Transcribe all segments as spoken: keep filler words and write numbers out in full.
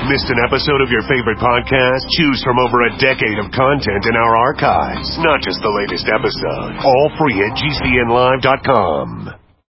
Missed an episode of your favorite podcast? Choose from over a decade of content in our archives, not just the latest episode. All free at G C N live dot com.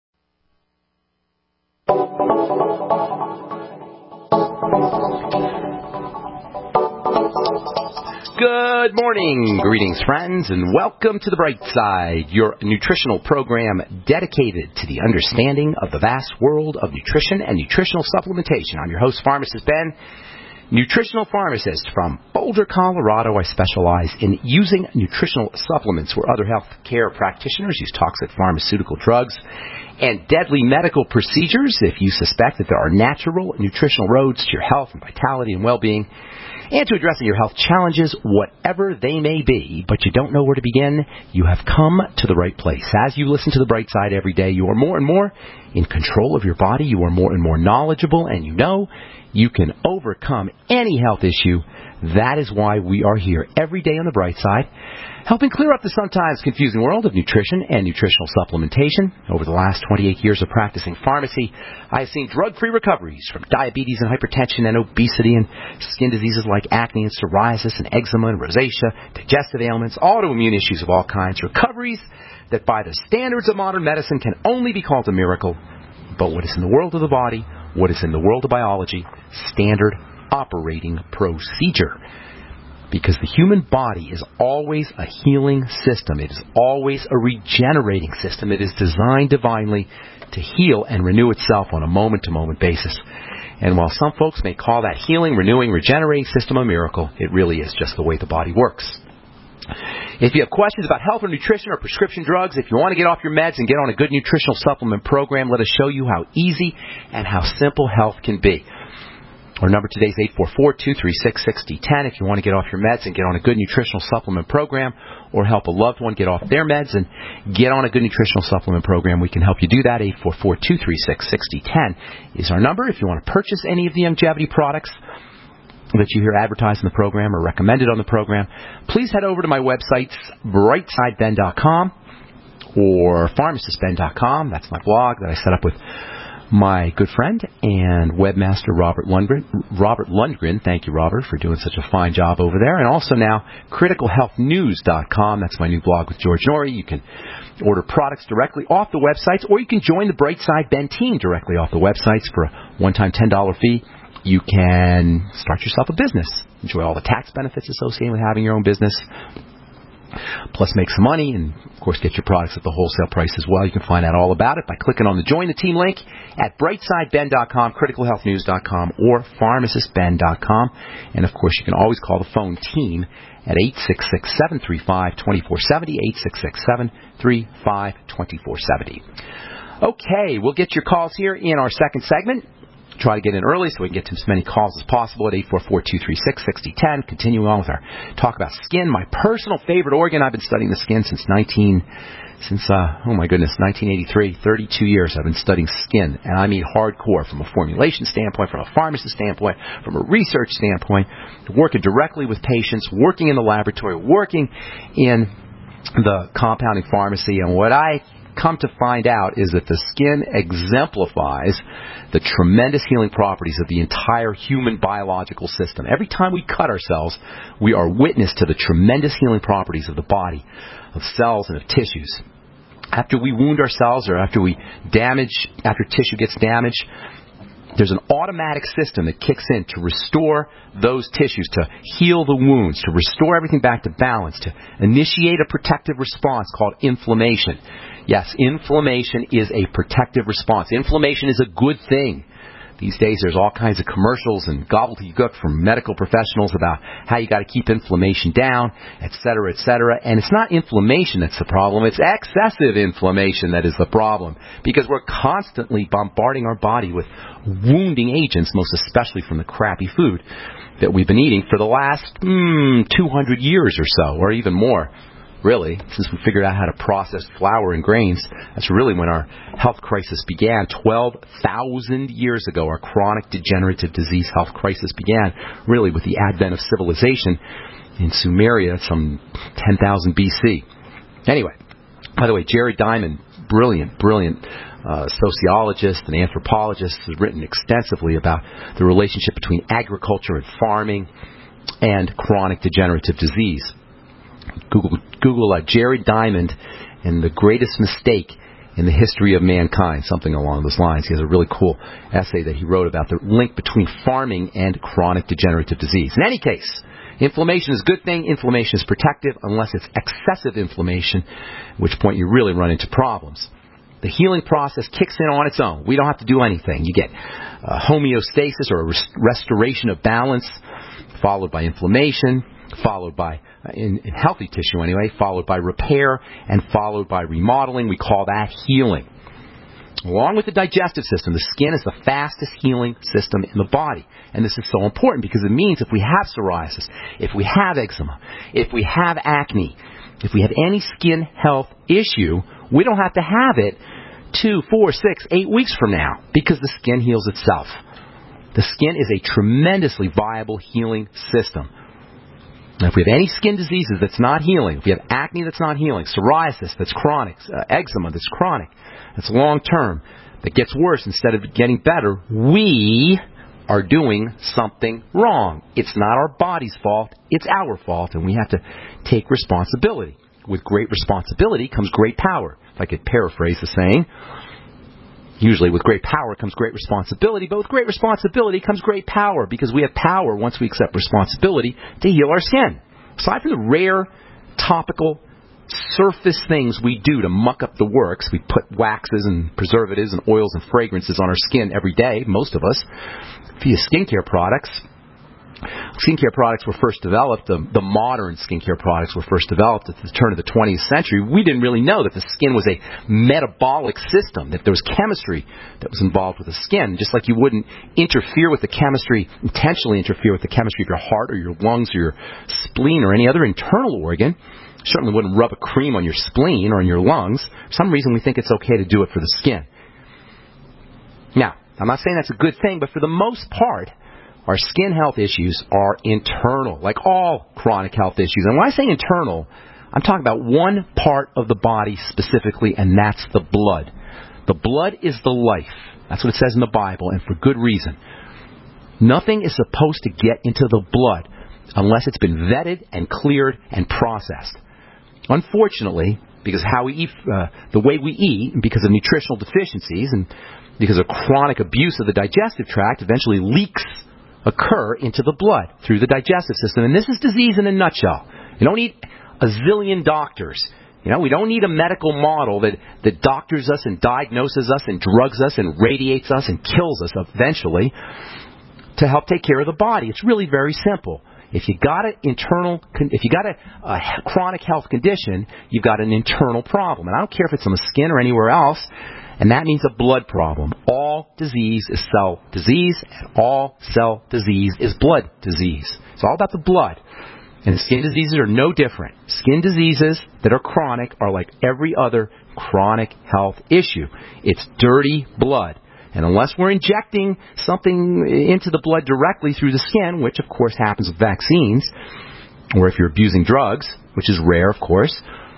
Good morning, greetings friends, and welcome to The Bright Side, your nutritional program dedicated to the understanding of the vast world of nutrition and nutritional supplementation. I'm your host, Pharmacist Ben, nutritional pharmacist from Boulder, Colorado. I specialize in using nutritional supplements where other health care practitioners use toxic pharmaceutical drugs and deadly medical procedures. If you suspect that there are natural nutritional roads to your health and vitality and well-being, and to addressing your health challenges, whatever they may be, but you don't know where to begin, you have come to the right place. As you listen to The Bright Side every day, you are more and more in control of your body, you are more and more knowledgeable, and you know you can overcome any health issue. That is why we are here every day on The Bright Side, helping clear up the sometimes confusing world of nutrition and nutritional supplementation. Over the last twenty-eight years of practicing pharmacy, I have seen drug-free recoveries from diabetes and hypertension and obesity and skin diseases like acne and psoriasis and eczema and rosacea, digestive ailments, autoimmune issues of all kinds, recoveries that by the standards of modern medicine can only be called a miracle. But what is in the world of the body, what is in the world of biology, standard operating procedure. Because the human body is always a healing system. It is always a regenerating system. It is designed divinely to heal and renew itself on a moment-to-moment basis. And while some folks may call that healing, renewing, regenerating system a miracle, it really is just the way the body works. If you have questions about health or nutrition or prescription drugs, if you want to get off your meds and get on a good nutritional supplement program, let us show you how easy and how simple health can be. Our number today is eight four four, two three six, six zero one zero if you want to get off your meds and get on a good nutritional supplement program, or help a loved one get off their meds and get on a good nutritional supplement program. We can help you do that. eight four four, two three six, six zero one zero is our number. If you want to purchase any of the longevity products that you hear advertised in the program or recommended on the program, please head over to my websites, bright side ben dot com or pharmacist ben dot com. That's my blog that I set up with my good friend and webmaster Robert Lundgren. Robert Lundgren, thank you, Robert, for doing such a fine job over there. And also now, critical health news dot com. That's my new blog with George Norrie. You can order products directly off the websites, or you can join the Bright Side Ben team directly off the websites for a one-time ten dollars fee. You can start yourself a business. Enjoy all the tax benefits associated with having your own business. Plus make some money and, of course, get your products at the wholesale price as well. You can find out all about it by clicking on the Join the Team link at bright side ben dot com, critical health news dot com, or pharmacist ben dot com. And, of course, you can always call the phone team at eight six six, seven three five, two four seven zero, eight six six, seven three five, two four seven zero. Okay, we'll get your calls here in our second segment. Try to get in early so we can get to as many calls as possible at eight four four, two three six, six zero one zero. Continuing on with our talk about skin, my personal favorite organ. I've been studying the skin since nineteen, since uh, oh my goodness, nineteen eighty-three. thirty-two years I've been studying skin, and I mean hardcore from a formulation standpoint, from a pharmacist standpoint, from a research standpoint, working directly with patients, working in the laboratory, working in the compounding pharmacy, and what I come to find out is that the skin exemplifies the tremendous healing properties of the entire human biological system. Every time we cut ourselves, we are witness to the tremendous healing properties of the body, of cells, and of tissues. After we wound ourselves, or after we damage, after tissue gets damaged, there's an automatic system that kicks in to restore those tissues, to heal the wounds, to restore everything back to balance, to initiate a protective response called inflammation. Yes, inflammation is a protective response. Inflammation is a good thing. These days there's all kinds of commercials and gobbledygook from medical professionals about how you got to keep inflammation down, et cetera, et cetera. And it's not inflammation that's the problem. It's excessive inflammation that is the problem, because we're constantly bombarding our body with wounding agents, most especially from the crappy food that we've been eating for the last mm, two hundred years or so, or even more. Really, since we figured out how to process flour and grains, that's really when our health crisis began. twelve thousand years ago, our chronic degenerative disease health crisis began, really with the advent of civilization in Sumeria, some ten thousand B C. Anyway, by the way, Jared Diamond, brilliant, brilliant uh, sociologist and anthropologist, has written extensively about the relationship between agriculture and farming and chronic degenerative disease. Google, Google uh, Jared Diamond and the greatest mistake in the history of mankind, something along those lines. He has a really cool essay that he wrote about the link between farming and chronic degenerative disease. In any case, inflammation is a good thing. Inflammation is protective unless it's excessive inflammation, at which point you really run into problems. The healing process kicks in on its own. We don't have to do anything. You get uh, homeostasis, or a rest- restoration of balance, followed by inflammation, followed by, uh, in, in healthy tissue anyway, followed by repair, and followed by remodeling. We call that healing. Along with the digestive system, the skin is the fastest healing system in the body. And this is so important because it means if we have psoriasis, if we have eczema, if we have acne, if we have any skin health issue, we don't have to have it two, four, six, eight weeks from now because the skin heals itself. The skin is a tremendously viable healing system. Now, if we have any skin diseases that's not healing, if we have acne that's not healing, psoriasis that's chronic, uh, eczema that's chronic, that's long-term, that gets worse instead of getting better, we are doing something wrong. It's not our body's fault. It's our fault, and we have to take responsibility. With great responsibility comes great power. If I could paraphrase the saying, usually with great power comes great responsibility, but with great responsibility comes great power, because we have power once we accept responsibility to heal our skin. Aside from the rare, topical, surface things we do to muck up the works, we put waxes and preservatives and oils and fragrances on our skin every day, most of us, via skincare products. Skincare products were first developed, the, the modern skincare products were first developed at the turn of the twentieth century. We didn't really know that the skin was a metabolic system, that there was chemistry that was involved with the skin, just like you wouldn't interfere with the chemistry, intentionally interfere with the chemistry of your heart or your lungs or your spleen or any other internal organ. Certainly wouldn't rub a cream on your spleen or on your lungs. For some reason we think it's okay to do it for the skin. Now, I'm not saying that's a good thing, but for the most part, our skin health issues are internal, like all chronic health issues. And when I say internal, I'm talking about one part of the body specifically, and that's the blood. The blood is the life. That's what it says in the Bible, and for good reason. Nothing is supposed to get into the blood unless it's been vetted and cleared and processed. Unfortunately, because how we eat, uh, the way we eat, and because of nutritional deficiencies, and because of chronic abuse of the digestive tract, eventually leaks occur into the blood through the digestive system. And this is disease in a nutshell. You don't need a zillion doctors. You know, we don't need a medical model that, that doctors us and diagnoses us and drugs us and radiates us and kills us eventually to help take care of the body. It's really very simple. If you got an internal, if you got a, a chronic health condition, you've got an internal problem. And I don't care if it's on the skin or anywhere else. And that means a blood problem. All disease is cell disease, and all cell disease is blood disease. It's all about the blood. And skin diseases are no different. Skin diseases that are chronic are like every other chronic health issue. It's dirty blood. And unless we're injecting something into the blood directly through the skin, which of course happens with vaccines, or if you're abusing drugs, which is rare of course,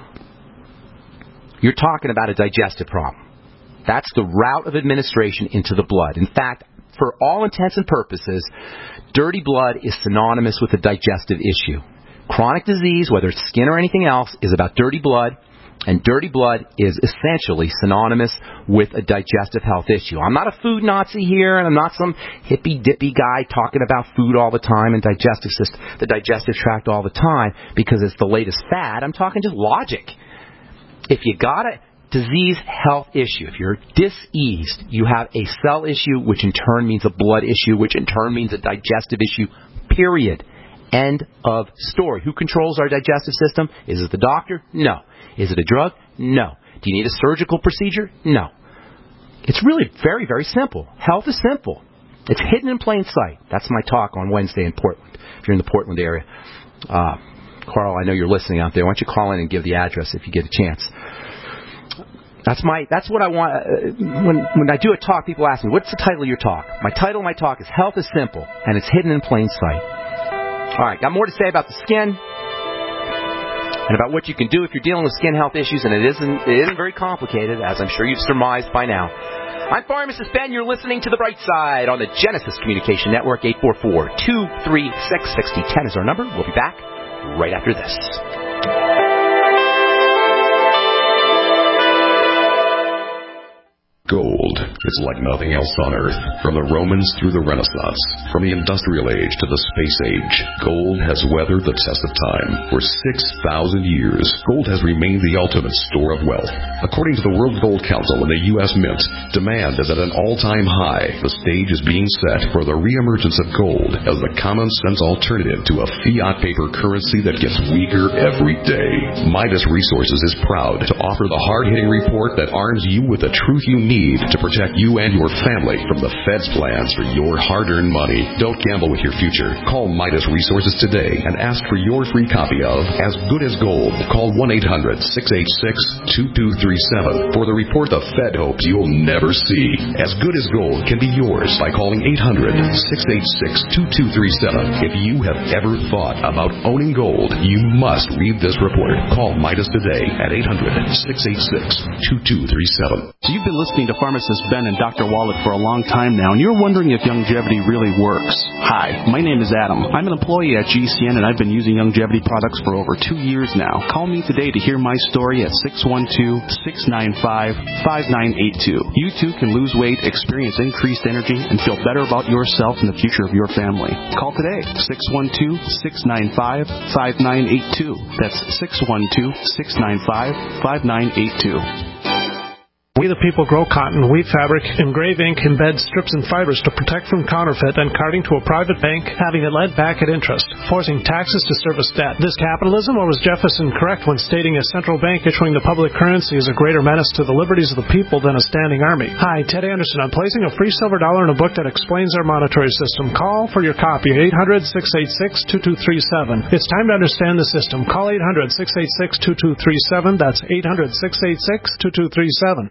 you're talking about a digestive problem. That's the route of administration into the blood. In fact, for all intents and purposes, dirty blood is synonymous with a digestive issue. Chronic disease, whether it's skin or anything else, is about dirty blood, and dirty blood is essentially synonymous with a digestive health issue. I'm not a food Nazi here, and I'm not some hippy-dippy guy talking about food all the time and digestive system, the digestive tract all the time because it's the latest fad. I'm talking just logic. If you got a disease health issue, if you're diseased, you have a cell issue, which in turn means a blood issue, which in turn means a digestive issue, period. End of story. Who controls our digestive system? Is it the doctor? No. Is it a drug? No. Do you need a surgical procedure? No. It's really very, very simple. Health is simple. It's hidden in plain sight. That's my talk on Wednesday in Portland, if you're in the Portland area. Uh, Carl, I know you're listening out there. Why don't you call in and give the address if you get a chance. That's my. That's what I want. Uh, when when I do a talk, people ask me, what's the title of your talk? My title of my talk is Health is Simple, and it's hidden in plain sight. All right, got more to say about the skin. and about what you can do if you're dealing with skin health issues, and it isn't, it isn't very complicated, as I'm sure you've surmised by now. I'm Pharmacist Ben. You're listening to The Bright Side on the Genesis Communication Network. Eight four four, two three six, six zero one zero is our number. We'll be back right after this. Gold is like nothing else on Earth. From the Romans through the Renaissance, from the Industrial Age to the Space Age, gold has weathered the test of time. For six thousand years, gold has remained the ultimate store of wealth. According to the World Gold Council and the U S Mint, demand is at an all-time high. The stage is being set for the reemergence of gold as the common-sense alternative to a fiat paper currency that gets weaker every day. Midas Resources is proud to offer the hard-hitting report that arms you with the truth you need to protect you and your family from the Fed's plans for your hard-earned money. Don't gamble with your future. Call Midas Resources today and ask for your free copy of As Good as Gold. Call one eight hundred, six eight six, two two three seven for the report the Fed hopes you'll never see. As Good as Gold can be yours by calling eight hundred, six eight six, two two three seven. If you have ever thought about owning gold, you must read this report. Call Midas today at eight hundred, six eight six, two two three seven. So you've been listening to Pharmacist Ben and Doctor Wallet for a long time now, and you're wondering if Youngevity really works. Hi, my name is Adam. I'm an employee at G C N, and I've been using Youngevity products for over two years now. Call me today to hear my story at six one two, six nine five, five nine eight two. You too can lose weight, experience increased energy, and feel better about yourself and the future of your family. Call today, six one two, six nine five, five nine eight two. That's six one two, six nine five, five nine eight two. We the people grow cotton, weave fabric, engrave ink, embed strips and fibers to protect from counterfeit and carting to a private bank, having it led back at interest, forcing taxes to service debt. This capitalism, or was Jefferson correct when stating a central bank issuing the public currency is a greater menace to the liberties of the people than a standing army? Hi, Ted Anderson. I'm placing a free silver dollar in a book that explains our monetary system. Call for your copy at eight hundred, six eight six, two two three seven. It's time to understand the system. Call eight hundred, six eight six, two two three seven. That's eight hundred, six eight six, two two three seven.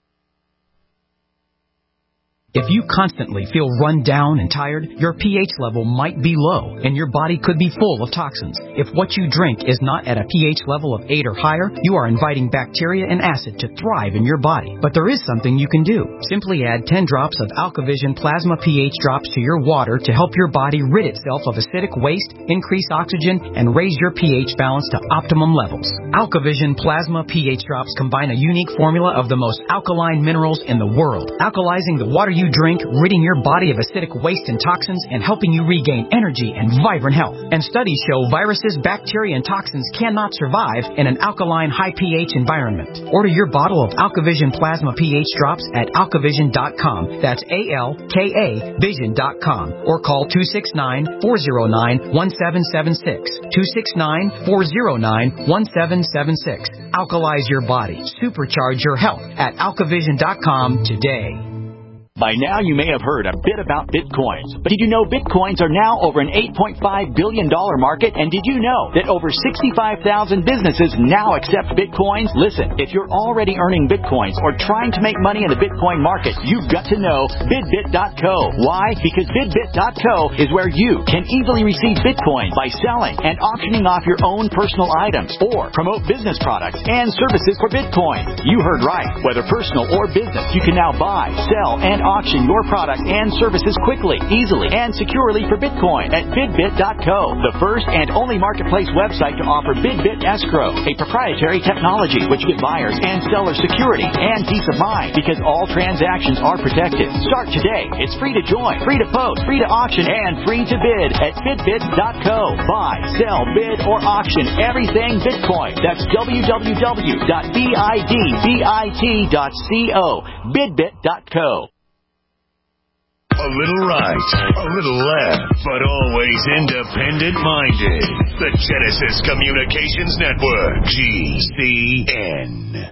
If you constantly feel run down and tired, your pH level might be low, and your body could be full of toxins. If what you drink is not at a pH level of eight or higher, you are inviting bacteria and acid to thrive in your body. But there is something you can do. Simply add ten drops of AlkaVision Plasma pH drops to your water to help your body rid itself of acidic waste, increase oxygen, and raise your pH balance to optimum levels. AlkaVision Plasma pH drops combine a unique formula of the most alkaline minerals in the world, alkalizing the water you drink, ridding your body of acidic waste and toxins, and helping you regain energy and vibrant health. And studies show viruses, bacteria, and toxins cannot survive in an alkaline, high pH environment. Order your bottle of AlkaVision Plasma pH drops at alkavision dot com. That's A L K A vision dot com. Or call two six nine, four zero nine, one seven seven six. two six nine, four zero nine, one seven seven six. Alkalize your body. Supercharge your health at alkavision dot com today. By now, you may have heard a bit about Bitcoins. But did you know Bitcoins are now over an eight point five billion dollars market? And did you know that over sixty-five thousand businesses now accept Bitcoins? Listen, if you're already earning Bitcoins or trying to make money in the Bitcoin market, you've got to know Bidbit dot co. Why? Because Bidbit dot co is where you can easily receive Bitcoins by selling and auctioning off your own personal items or promote business products and services for Bitcoin. You heard right. Whether personal or business, you can now buy, sell, and auction your product and services quickly, easily, and securely for Bitcoin at Bidbit dot co, the first and only marketplace website to offer Bidbit Escrow, a proprietary technology which gives buyers and sellers security and peace of mind because all transactions are protected. Start today. It's free to join, free to post, free to auction, and free to bid at Bidbit dot co. Buy, sell, bid, or auction everything Bitcoin. That's w w w dot bidbit dot co. Bidbit dot co. A little right, a little left, but always independent-minded. The Genesis Communications Network, G C N.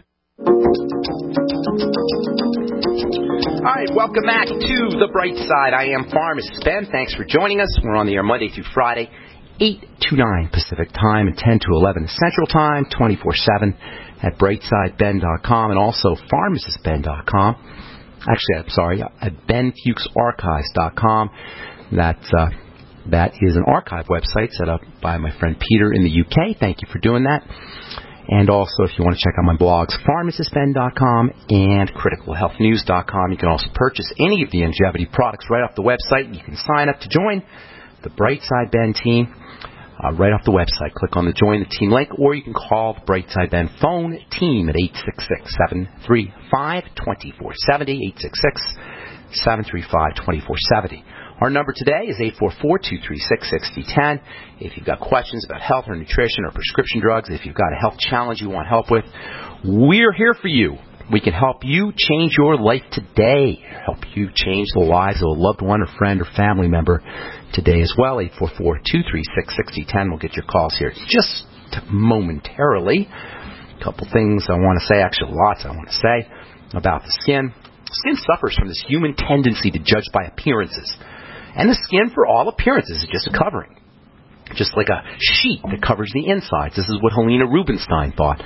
All right, welcome back to The Bright Side. I am Pharmacist Ben. Thanks for joining us. We're on the air Monday through Friday, eight to nine Pacific Time and ten to eleven Central Time, twenty-four seven at brightside ben dot com and also pharmacist ben dot com. Actually, I'm sorry, at ben fuchs archives dot com. That's uh, That is an archive website set up by my friend Peter in the U K. Thank you for doing that. And also, if you want to check out my blogs, pharmacist ben dot com and critical health news dot com. You can also purchase any of the Youngevity products right off the website. You can sign up to join the Brightside Ben team uh, right off the website. Click on the Join the Team link, or you can call the Brightside Ben phone team at eight six six, seven three five, two four seven zero, eight six six, seven three five, two four seven zero. Our number today is eight four four, two three six, six zero one zero. If you've got questions about health or nutrition or prescription drugs, if you've got a health challenge you want help with, we're here for you. We can help you change your life today, help you change the lives of a loved one or friend or family member today as well. eight four four, two three six, six zero one zero. We'll get your calls here just momentarily. A couple things I want to say, actually lots I want to say about the skin. Skin suffers from this human tendency to judge by appearances. And the skin, for all appearances, is just a covering. Just like a sheet that covers the insides. This is what Helena Rubinstein thought.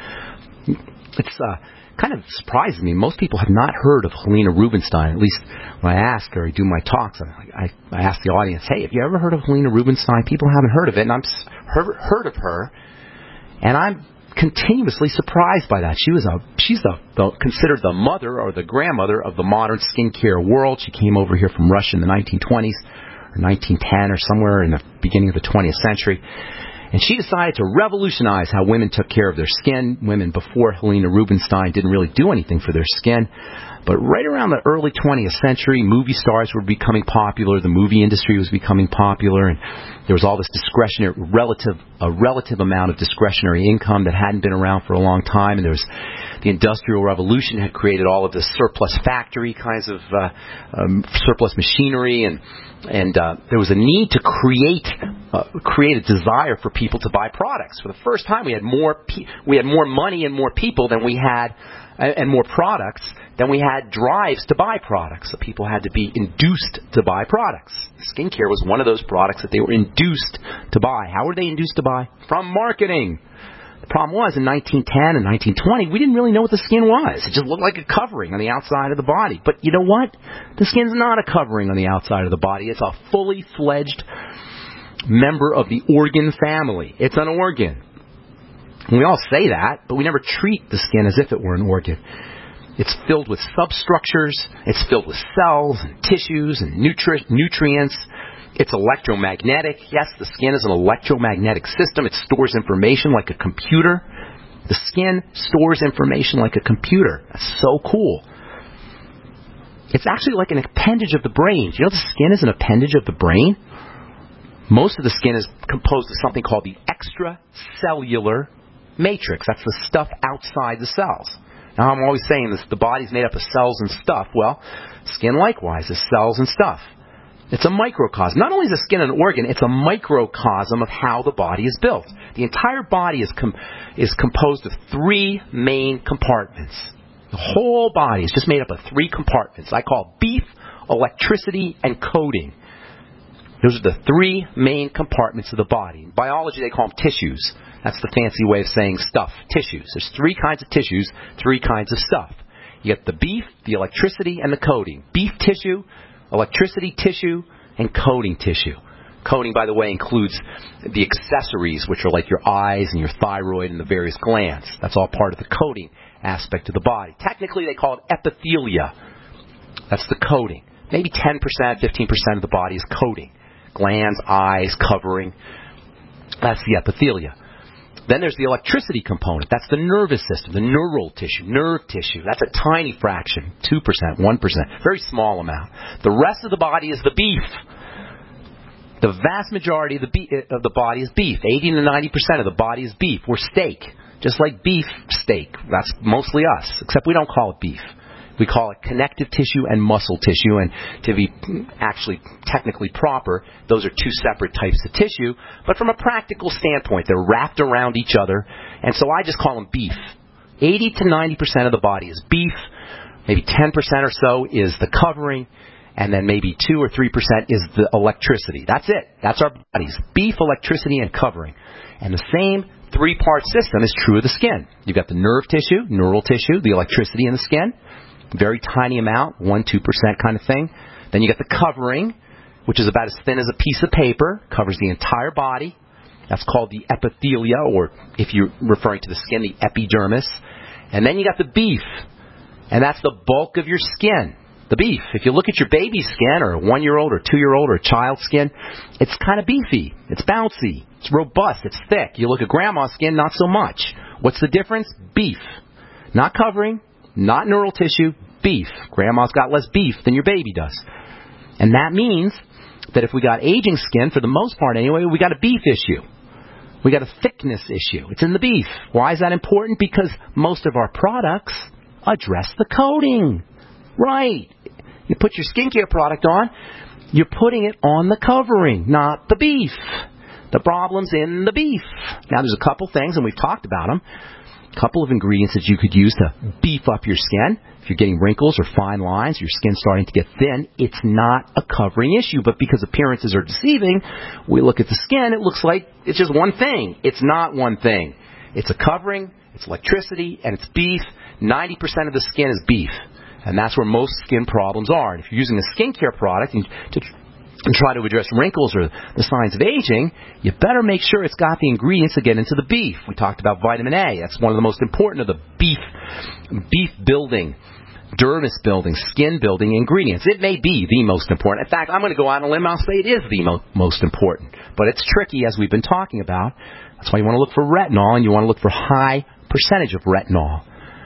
It's uh, kind of surprising me. Most people have not heard of Helena Rubinstein. At least when I ask her, I do my talks, I, I, I ask the audience, hey, have you ever heard of Helena Rubinstein? People haven't heard of it, and I'm heard, heard of her, and I'm continuously surprised by that. She was a she's the, the considered the mother or the grandmother of the modern skincare world. She came over here from Russia in the nineteen twenties or nineteen ten or somewhere in the beginning of the twentieth century. And she decided to revolutionize how women took care of their skin. Women before Helena Rubinstein didn't really do anything for their skin. But right around the early twentieth century, movie stars were becoming popular. The movie industry was becoming popular, and there was all this discretionary, relative, a relative amount of discretionary income that hadn't been around for a long time. And there was the Industrial Revolution had created all of this surplus factory kinds of uh, um, surplus machinery, and and uh, there was a need to create uh, create a desire for people to buy products. For the first time, we had more pe- we had more money and more people than we had, uh, and more products. Then we had drives to buy products. So people had to be induced to buy products. Skincare was one of those products that they were induced to buy. How were they induced to buy? From marketing. The problem was, in nineteen ten and nineteen twenty, we didn't really know what the skin was. It just looked like a covering on the outside of the body. But you know what? The skin's not a covering on the outside of the body. It's a fully fledged member of the organ family. It's an organ. And we all say that, but we never treat the skin as if it were an organ. It's filled with substructures. It's filled with cells and tissues and nutri- nutrients. It's electromagnetic. Yes, the skin is an electromagnetic system. It stores information like a computer. The skin stores information like a computer. That's so cool. It's actually like an appendage of the brain. Do you know the skin is an appendage of the brain? Most of the skin is composed of something called the extracellular matrix. That's the stuff outside the cells. Now, I'm always saying this, the body's made up of cells and stuff. Well, skin likewise is cells and stuff. It's a microcosm. Not only is the skin an organ, it's a microcosm of how the body is built. The entire body is com- is composed of three main compartments. The whole body is just made up of three compartments. I call beef, electricity, and coding. Those are the three main compartments of the body. In biology, they call them tissues. That's the fancy way of saying stuff, tissues. There's three kinds of tissues, three kinds of stuff. You get the beef, the electricity, and the coding. Beef tissue, electricity tissue, and coding tissue. Coding, by the way, includes the accessories, which are like your eyes and your thyroid and the various glands. That's all part of the coding aspect of the body. Technically, they call it epithelia. That's the coding. Maybe ten percent, fifteen percent of the body is coding. Glands, eyes, covering. That's the epithelia. Then there's the electricity component. That's the nervous system, the neural tissue, nerve tissue. That's a tiny fraction, two percent, one percent, very small amount. The rest of the body is the beef. The vast majority of the, be- of the body is beef. eighty to ninety percent of the body is beef. We're steak, just like beef steak. That's mostly us, except we don't call it beef. We call it connective tissue and muscle tissue, and to be actually technically proper, those are two separate types of tissue. But from a practical standpoint, they're wrapped around each other, and so I just call them beef. eighty to ninety percent of the body is beef, maybe ten percent or so is the covering, and then maybe two or three percent is the electricity. That's it. That's our bodies. Beef, electricity, and covering. And the same three-part system is true of the skin. You've got the nerve tissue, neural tissue, the electricity in the skin. Very tiny amount, one to two percent kind of thing. Then you get the covering, which is about as thin as a piece of paper, covers the entire body. That's called the epithelia, or if you're referring to the skin, the epidermis. And then you got the beef, and that's the bulk of your skin. The beef. If you look at your baby's skin, or a one-year-old, or two-year-old, or a child's skin, it's kind of beefy. It's bouncy. It's robust. It's thick. You look at grandma's skin, not so much. What's the difference? Beef. Not covering, not neural tissue, beef. Grandma's got less beef than your baby does. And that means that if we got aging skin, for the most part anyway, we got a beef issue. We got a thickness issue. It's in the beef. Why is that important? Because most of our products address the coating. Right. You put your skincare product on, you're putting it on the covering, not the beef. The problem's in the beef. Now, there's a couple things, and we've talked about them. A couple of ingredients that you could use to beef up your skin. If you're getting wrinkles or fine lines, your skin's starting to get thin, it's not a covering issue. But because appearances are deceiving, we look at the skin, it looks like it's just one thing. It's not one thing. It's a covering, it's electricity, and it's beef. ninety percent of the skin is beef. And that's where most skin problems are. And if you're using a skincare product and to and try to address wrinkles or the signs of aging, you better make sure it's got the ingredients to get into the beef. We talked about vitamin A. That's one of the most important of the beef, beef building, dermis building, skin building ingredients. It may be the most important. In fact, I'm going to go out on a limb and I'll say it is the mo- most important. But it's tricky, as we've been talking about. That's why you want to look for retinol, and you want to look for high percentage of retinol.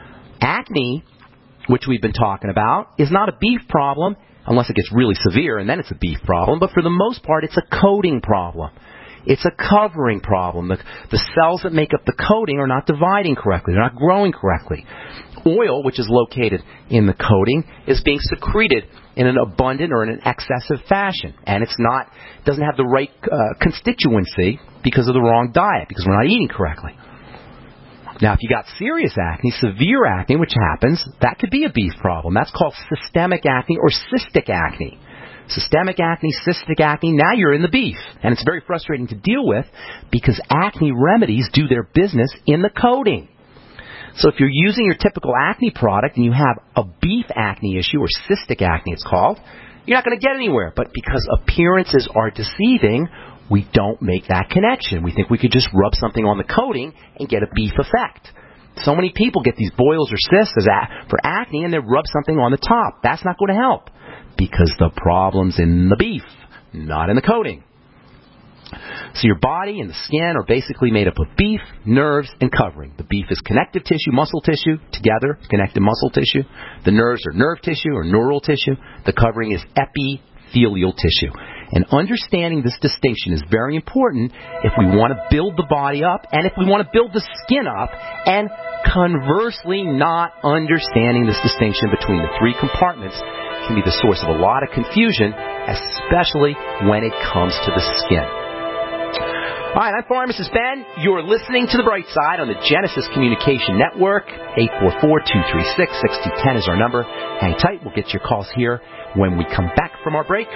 Acne, which we've been talking about, is not a beef problem unless it gets really severe, and then it's a beef problem. But for the most part, it's a coating problem. It's a covering problem. The, the cells that make up the coating are not dividing correctly. They're not growing correctly. Oil, which is located in the coating, is being secreted in an abundant or in an excessive fashion. And it's not, doesn't have the right uh, constituency because of the wrong diet, because we're not eating correctly. Now, if you got serious acne, severe acne, which happens, that could be a beef problem. That's called systemic acne or cystic acne. Systemic acne, cystic acne, now you're in the beef. And it's very frustrating to deal with because acne remedies do their business in the coating. So if you're using your typical acne product and you have a beef acne issue, or cystic acne it's called, you're not going to get anywhere. But because appearances are deceiving, we don't make that connection. We think we could just rub something on the coating and get a beef effect. So many people get these boils or cysts for acne and they rub something on the top. That's not going to help because the problem's in the beef, not in the coating. So your body and the skin are basically made up of beef, nerves, and covering. The beef is connective tissue, muscle tissue, together, connective muscle tissue. The nerves are nerve tissue or neural tissue. The covering is epithelial tissue. And understanding this distinction is very important if we want to build the body up and if we want to build the skin up, and conversely, not understanding this distinction between the three compartments can be the source of a lot of confusion, especially when it comes to the skin. All right, I'm Pharmacist Ben. You're listening to The Bright Side on the Genesis Communication Network. eight four four, two three six, six two one zero is our number. Hang tight. We'll get your calls here when we come back from our break.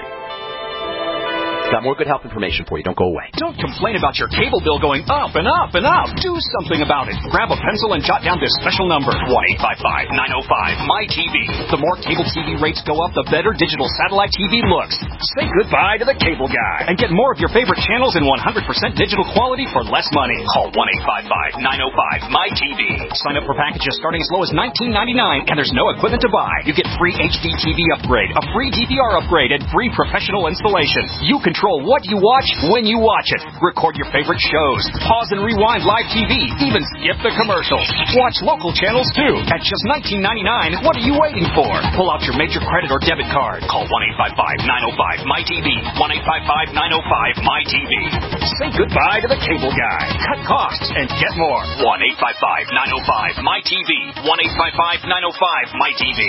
Got more good health information for you. Don't go away. Don't complain about your cable bill going up and up and up. Do something about it. Grab a pencil and jot down this special number, one eight five five, nine oh five, M Y T V. The more cable T V rates go up, the better digital satellite T V looks. Say goodbye to the cable guy and get more of your favorite channels in one hundred percent digital quality for less money. Call one eight five five, nine oh five, M Y T V. Sign up for packages starting as low as nineteen ninety-nine, and there's no equipment to buy. You get free H D T V upgrade, a free D V R upgrade, and free professional installation. You can Control what you watch when you watch it. Record your favorite shows. Pause and rewind live T V. Even skip the commercials. Watch local channels too. At just nineteen ninety-nine, what are you waiting for? Pull out your major credit or debit card. Call one eight five five, nine oh five, M Y T V. one eight five five, nine oh five, M Y T V. Say goodbye to the cable guy. Cut costs and get more. one eight five five, nine oh five, M Y T V. one eight five five, nine oh five, M Y T V.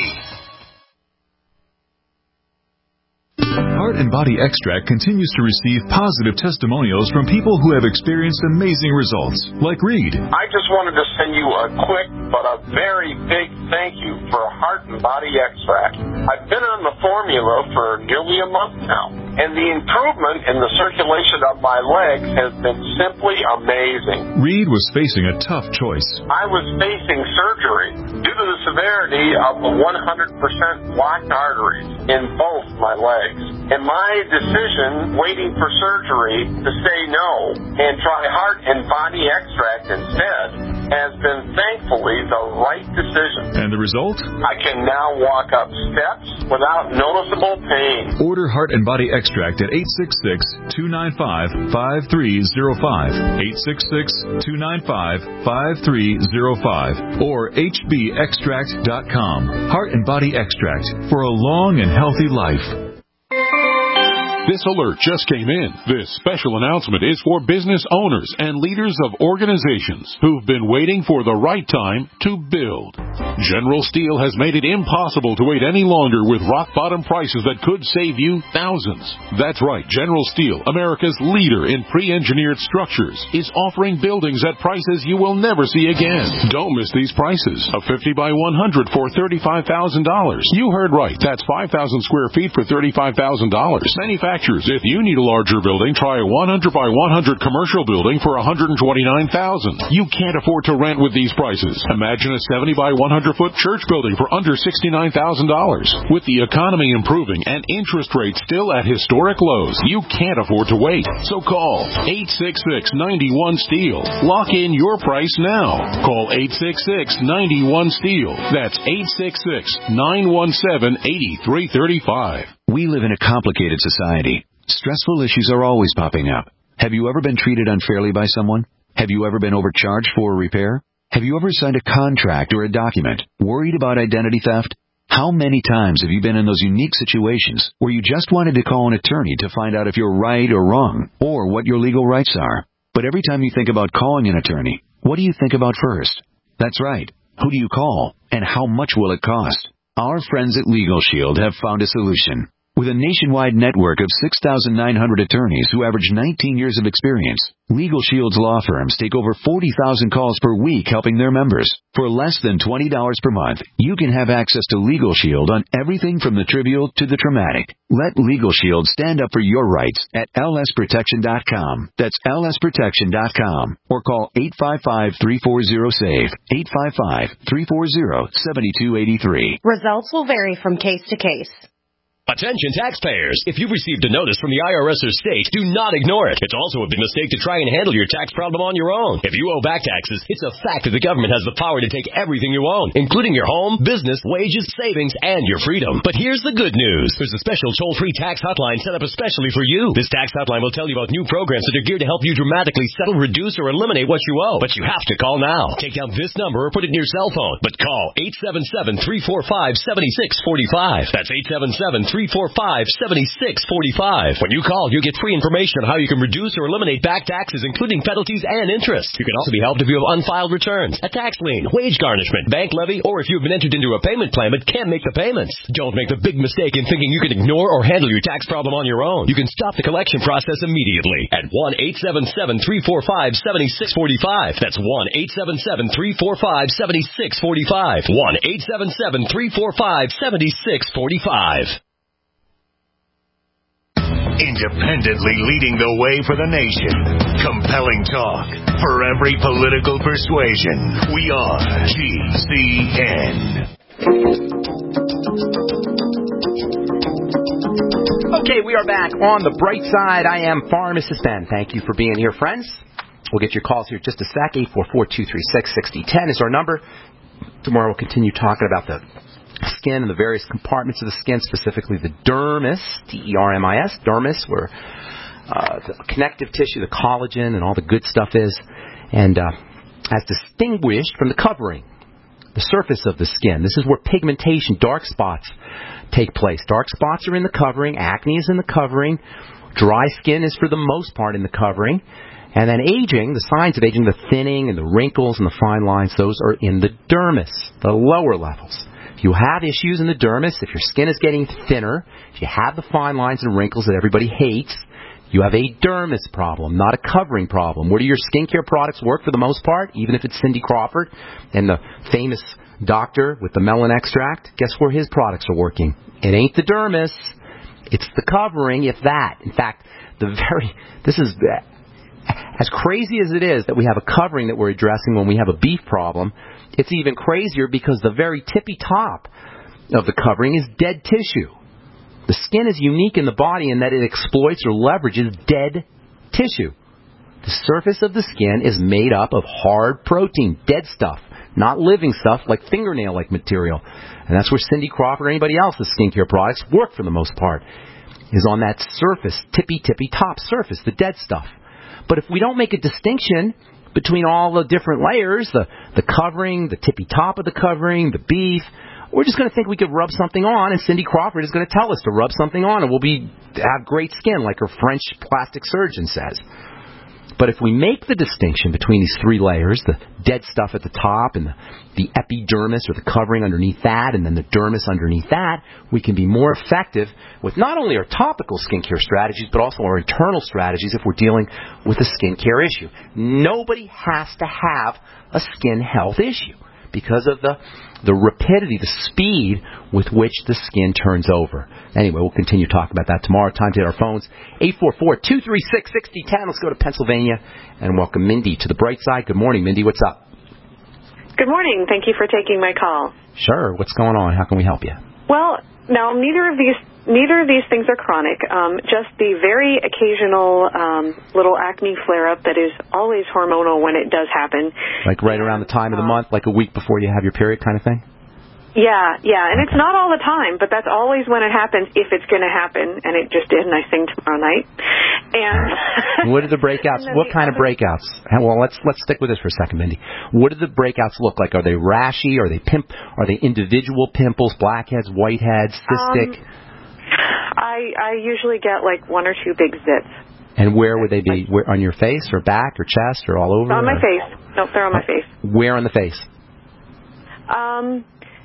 Heart and Body Extract continues to receive positive testimonials from people who have experienced amazing results, like Reed. I just wanted to send you a quick but a very big thank you for Heart and Body Extract. I've been on the formula for nearly a month now, and the improvement in the circulation of my legs has been simply amazing. Reed was facing a tough choice. I was facing surgery due to the severity of the one hundred percent blocked arteries in both my legs. And my decision, waiting for surgery, to say no and try Heart and Body Extract instead, has been thankfully the right decision. And the result? I can now walk up steps without noticeable pain. Order Heart and Body Extract at eight six six, two nine five, five three zero five, eight six six, two nine five, five three zero five, or H B extract dot com. Heart and Body Extract for a long and healthy life. This alert just came in. This special announcement is for business owners and leaders of organizations who've been waiting for the right time to build. General Steel has made it impossible to wait any longer with rock-bottom prices that could save you thousands. That's right. General Steel, America's leader in pre-engineered structures, is offering buildings at prices you will never see again. Don't miss these prices. A fifty by one hundred for thirty-five thousand dollars. You heard right. That's five thousand square feet for thirty-five thousand dollars. Manufactured. If you need a larger building, try a one hundred by one hundred commercial building for one hundred twenty-nine thousand dollars. You can't afford to rent with these prices. Imagine a seventy by one hundred foot church building for under sixty-nine thousand dollars. With the economy improving and interest rates still at historic lows, you can't afford to wait. So call eight six six, nine one, STEEL. Lock in your price now. Call eight six six, nine one, STEEL. That's eight six six, nine one seven, eight three three five. We live in a complicated society. Stressful issues are always popping up. Have you ever been treated unfairly by someone? Have you ever been overcharged for a repair? Have you ever signed a contract or a document worried about identity theft? How many times have you been in those unique situations where you just wanted to call an attorney to find out if you're right or wrong, or what your legal rights are? But every time you think about calling an attorney, what do you think about first? That's right. Who do you call, and how much will it cost? Our friends at Legal Shield have found a solution. With a nationwide network of six thousand nine hundred attorneys who average nineteen years of experience, Legal Shield's law firms take over forty thousand calls per week helping their members. For less than twenty dollars per month, you can have access to Legal Shield on everything from the trivial to the traumatic. Let Legal Shield stand up for your rights at L S protection dot com. That's L S protection dot com. Or call eight five five, three four zero, SAVE, eight five five, three four zero, seven two eight three. Results will vary from case to case. Attention taxpayers! If you've received a notice from the I R S or state, do not ignore it. It's also a big mistake to try and handle your tax problem on your own. If you owe back taxes, it's a fact that the government has the power to take everything you own, including your home, business, wages, savings, and your freedom. But here's the good news. There's a special toll-free tax hotline set up especially for you. This tax hotline will tell you about new programs that are geared to help you dramatically settle, reduce, or eliminate what you owe. But you have to call now. Take down this number or put it in your cell phone. But call eight seven seven, three four five, seven six four five. That's eight seven seven, three four five, seven six four five. When you call, you get free information on how you can reduce or eliminate back taxes, including penalties and interest. You can also be helped if you have unfiled returns, a tax lien, wage garnishment, bank levy, or if you've been entered into a payment plan but can't make the payments. Don't make the big mistake in thinking you can ignore or handle your tax problem on your own. You can stop the collection process immediately at one eight seven seven, three four five, seven six four five. That's one eight seven seven, three four five, seven six four five. one eight seven seven, three four five, seven six four five. Independently leading the way for the nation. Compelling talk for every political persuasion. We are G C N. Okay, we are back on the bright side. I am Pharmacist Ben. Thank you for being here, friends. We'll get your calls here in just a sec. eight four four, two three six, six zero one zero is our number. Tomorrow we'll continue talking about the skin and the various compartments of the skin, specifically the dermis, D E R M I S, dermis, where uh, the connective tissue, the collagen, and all the good stuff is, and uh, as distinguished from the covering, the surface of the skin. This is where pigmentation, dark spots, take place. Dark spots are in the covering, acne is in the covering, dry skin is for the most part in the covering, and then aging, the signs of aging, the thinning and the wrinkles and the fine lines, those are in the dermis, the lower levels. If you have issues in the dermis, if your skin is getting thinner, if you have the fine lines and wrinkles that everybody hates, you have a dermis problem, not a covering problem. Where do your skincare products work for the most part? Even if it's Cindy Crawford and the famous doctor with the melon extract, guess where his products are working? It ain't the dermis. It's the covering, if that. In fact, the very, this is, as crazy as it is that we have a covering that we're addressing when we have a beef problem, it's even crazier because the very tippy top of the covering is dead tissue. The skin is unique in the body in that it exploits or leverages dead tissue. The surface of the skin is made up of hard protein, dead stuff, not living stuff like fingernail-like material. And that's where Cindy Crawford or anybody else's skincare products work for the most part, is on that surface, tippy, tippy top surface, the dead stuff. But if we don't make a distinction between all the different layers, the, the covering, the tippy top of the covering, the beef, we're just going to think we could rub something on, and Cindy Crawford is going to tell us to rub something on, and we'll be have great skin, like her French plastic surgeon says. But if we make the distinction between these three layers, the dead stuff at the top and the, the epidermis or the covering underneath that and then the dermis underneath that, we can be more effective with not only our topical skincare strategies but also our internal strategies if we're dealing with a skincare issue. Nobody has to have a skin health issue because of the the rapidity, the speed with which the skin turns over. Anyway, we'll continue talking about that tomorrow. Time to hit our phones. eight four four, two three six, six zero one zero. Let's go to Pennsylvania and welcome Mindy to the bright side. Good morning, Mindy. What's up? Good morning. Thank you for taking my call. Sure. What's going on? How can we help you? Well, now, neither of these neither of these things are chronic. Um, just the very occasional um, little acne flare-up that is always hormonal when it does happen. Like right around the time of the month, like a week before you have your period kind of thing? Yeah, yeah, and it's not all the time, but that's always when it happens, if it's going to happen, and it just did, and I sing tomorrow night. And what are the breakouts? What kind of breakouts? Well, let's let's stick with this for a second, Mindy. What do the breakouts look like? Are they rashy? Are they pimp? Are they individual pimples, blackheads, whiteheads, cystic? Um, I I usually get like one or two big zits. And where would they be? Where, on your face or back or chest or all over? On my or? face. Nope, they're on my face. Where on the face? Um,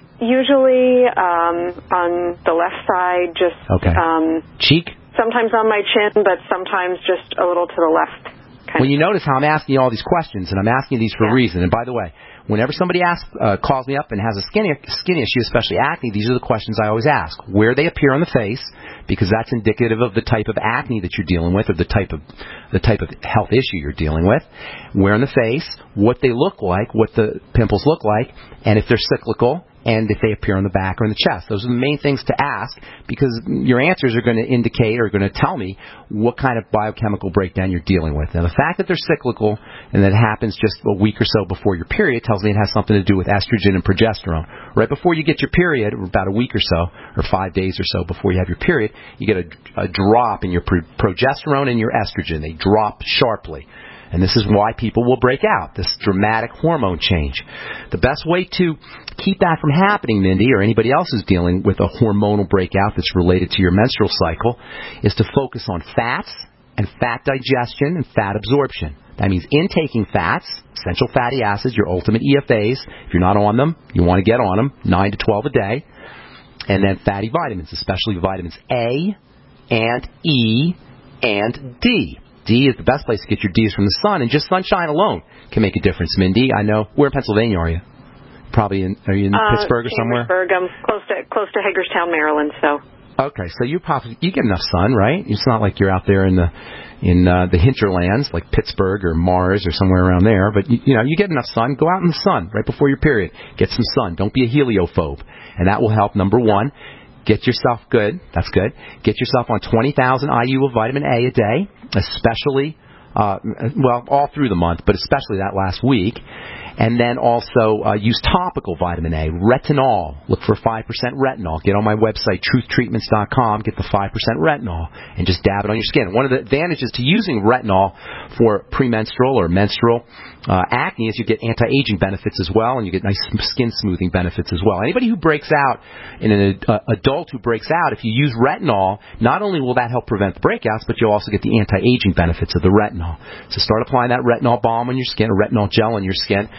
usually um, on the left side, just okay. Um, cheek. Sometimes on my chin, but sometimes just a little to the left. When you notice how I'm asking you all these questions, and I'm asking these for yeah. a reason. And by the way, whenever somebody asks, uh, calls me up and has a skin skin issue, especially acne, these are the questions I always ask: where they appear on the face, because that's indicative of the type of acne that you're dealing with, or the type of the type of health issue you're dealing with. Where on the face, what they look like, what the pimples look like, and if they're cyclical, and if they appear on the back or in the chest. Those are the main things to ask, because your answers are going to indicate or going to tell me what kind of biochemical breakdown you're dealing with. Now, the fact that they're cyclical and that it happens just a week or so before your period tells me it has something to do with estrogen and progesterone. Right before you get your period, or about a week or so, or five days or so before you have your period, you get a, a drop in your pro- progesterone and your estrogen. They drop sharply. And this is why people will break out, this dramatic hormone change. The best way to keep that from happening, Mindy, or anybody else who's dealing with a hormonal breakout that's related to your menstrual cycle, is to focus on fats and fat digestion and fat absorption. That means intaking fats, essential fatty acids, your ultimate E F As. If you're not on them, you want to get on them, nine to twelve a day. And then fatty vitamins, especially vitamins A and E and D. D is the best place to get your D's from the sun, and just sunshine alone can make a difference, Mindy. I know. Where in Pennsylvania are you? Probably in, are you in uh, Pittsburgh or somewhere? Pittsburgh. I'm close to close to Hagerstown, Maryland. So. Okay, so you probably you get enough sun, right? It's not like you're out there in the in uh, the hinterlands like Pittsburgh or Mars or somewhere around there. But you, you know, you get enough sun. Go out in the sun right before your period. Get some sun. Don't be a heliophobe, and that will help. Number one. Get yourself good. That's good. Get yourself on twenty thousand I U of vitamin A a day, especially, uh, well, all through the month, but especially that last week. And then also uh, use topical vitamin A, retinol. Look for five percent retinol. Get on my website, truth treatments dot com. Get the five percent retinol and just dab it on your skin. One of the advantages to using retinol for premenstrual or menstrual uh, acne is you get anti-aging benefits as well, and you get nice skin smoothing benefits as well. Anybody who breaks out, in an uh, adult who breaks out, if you use retinol, not only will that help prevent the breakouts, but you'll also get the anti-aging benefits of the retinol. So start applying that retinol balm on your skin, or retinol gel on your skin.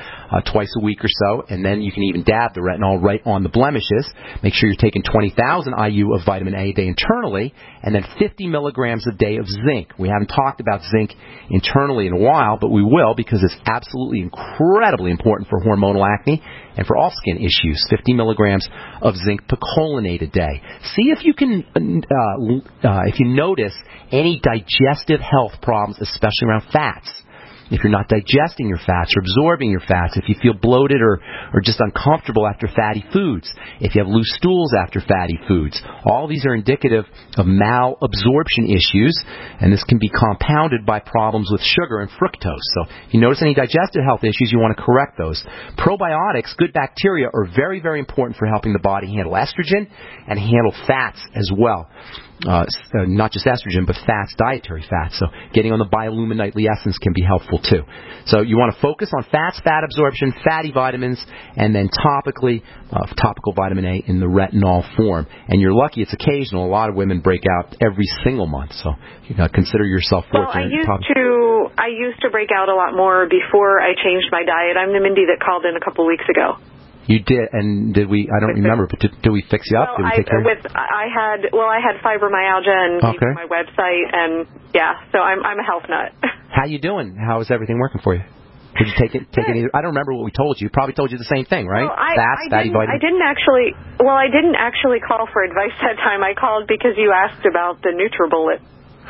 uh, twice a week or so, and then you can even dab the retinol right on the blemishes. Make sure you're taking twenty thousand I U of vitamin A a day internally, and then fifty milligrams a day of zinc. We haven't talked about zinc internally in a while, but we will because it's absolutely incredibly important for hormonal acne and for all skin issues. fifty milligrams of zinc picolinate a day. See if you can, uh, uh, if you notice any digestive health problems, especially around fats. If you're not digesting your fats or absorbing your fats, if you feel bloated or, or just uncomfortable after fatty foods, if you have loose stools after fatty foods, all these are indicative of malabsorption issues, and this can be compounded by problems with sugar and fructose. So if you notice any digestive health issues, you want to correct those. Probiotics, good bacteria, are very, very important for helping the body handle estrogen and handle fats as well. Uh, not just estrogen, but fats, dietary fats. So getting on the biolumin nightly essence can be helpful too. So you want to focus on fats, fat absorption, fatty vitamins, and then topically, uh, topical vitamin A in the retinol form. And you're lucky it's occasional. A lot of women break out every single month. So you know, consider yourself fortunate. Well, I used to I used to break out a lot more before I changed my diet. I'm the Mindy that called in a couple weeks ago. You did, and did we? I don't remember, but did, did we fix you up? Well, did we take I, care of with I had well, I had fibromyalgia and okay. my website, and yeah, so I'm I'm a health nut. How you doing? How is everything working for you? Did you take it? Take any? I don't remember what we told you. Probably told you the same thing, right? Well, I, Fats, I fatty didn't, vitamins. I didn't actually. Well, I didn't actually call for advice that time. I called because you asked about the NutriBullet.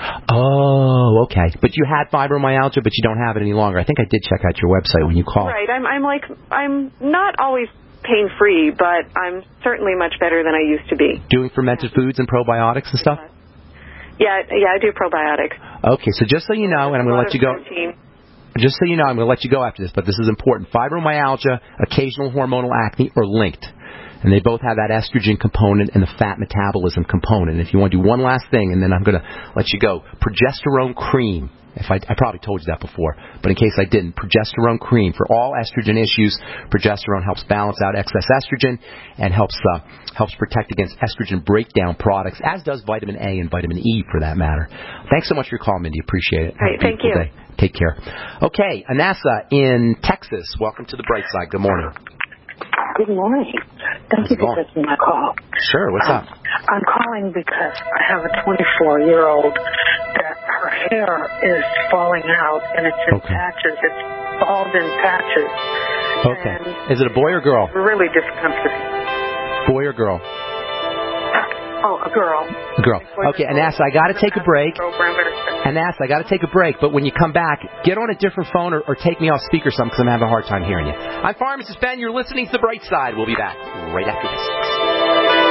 Oh, okay. But you had fibromyalgia, but you don't have it any longer. I think I did check out your website when you called. Right. I'm I'm like I'm not always pain-free, but I'm certainly much better than I used to be. Doing fermented foods and probiotics and stuff? Yeah, yeah, I do probiotics. Okay, so just so you know, and I'm going to let you go. Protein. Just so you know, I'm going to let you go after this, but this is important. Fibromyalgia, occasional hormonal acne are linked. And they both have that estrogen component and the fat metabolism component. And if you want to do one last thing, and then I'm going to let you go, progesterone cream. If I, I probably told you that before, but in case I didn't, progesterone cream for all estrogen issues. Progesterone helps balance out excess estrogen and helps uh, helps protect against estrogen breakdown products, as does vitamin A and vitamin E for that matter. Thanks so much for your call, Mindy. Appreciate it. All right, thank you. Day. Take care. Okay, Anassa in Texas. Welcome to the Bright Side. Good morning. Good morning. Thank How's you for taking my call. Sure. What's um, up? I'm calling because I have a twenty-four-year-old that her hair is falling out, and it's in okay. patches. It's bald in patches. Okay. And is it a boy or girl? Really discomforting. Boy or girl? Oh, a girl. A girl. Okay, Anassa, I got to take a break. Anassa, I got to take a break, but when you come back, get on a different phone or, or take me off speaker something because I'm having a hard time hearing you. I'm Pharmacist Ben. You're listening to The Bright Side. We'll be back right after this.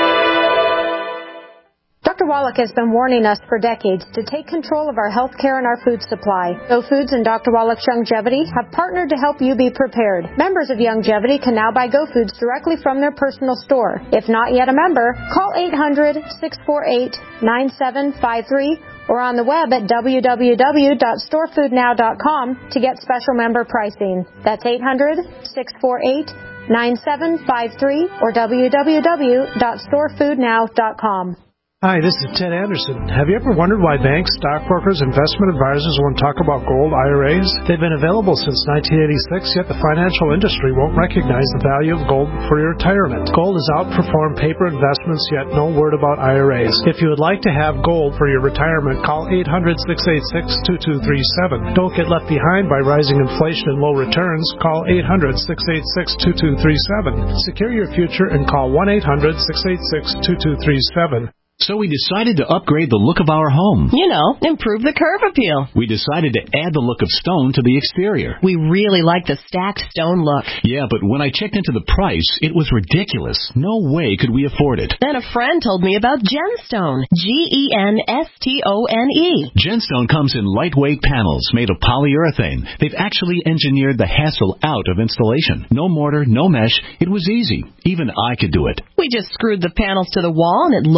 Doctor Wallach has been warning us for decades to take control of our health care and our food supply. Go Foods and Doctor Wallach's Youngevity have partnered to help you be prepared. Members of Youngevity can now buy Go Foods directly from their personal store. If not yet a member, call eight hundred, six four eight, nine seven five three or on the web at w w w dot store food now dot com to get special member pricing. That's eight hundred, six four eight, nine seven five three or w w w dot store food now dot com. Hi, this is Ted Anderson. Have you ever wondered why banks, stockbrokers, investment advisors won't talk about gold I R As? They've been available since nineteen eighty-six, yet the financial industry won't recognize the value of gold for your retirement. Gold has outperformed paper investments, yet no word about I R As. If you would like to have gold for your retirement, call eight hundred, six eight six, two two three seven. Don't get left behind by rising inflation and low returns. Call eight hundred, six eight six, two two three seven. Secure your future and call one eight hundred, six eight six, two two three seven. So we decided to upgrade the look of our home. You know, improve the curve appeal. We decided to add the look of stone to the exterior. We really like the stacked stone look. Yeah, but when I checked into the price, it was ridiculous. No way could we afford it. Then a friend told me about Genstone. G E N S T O N E. Genstone comes in lightweight panels made of polyurethane. They've actually engineered the hassle out of installation. No mortar, no mesh. It was easy. Even I could do it. We just screwed the panels to the wall and it looks like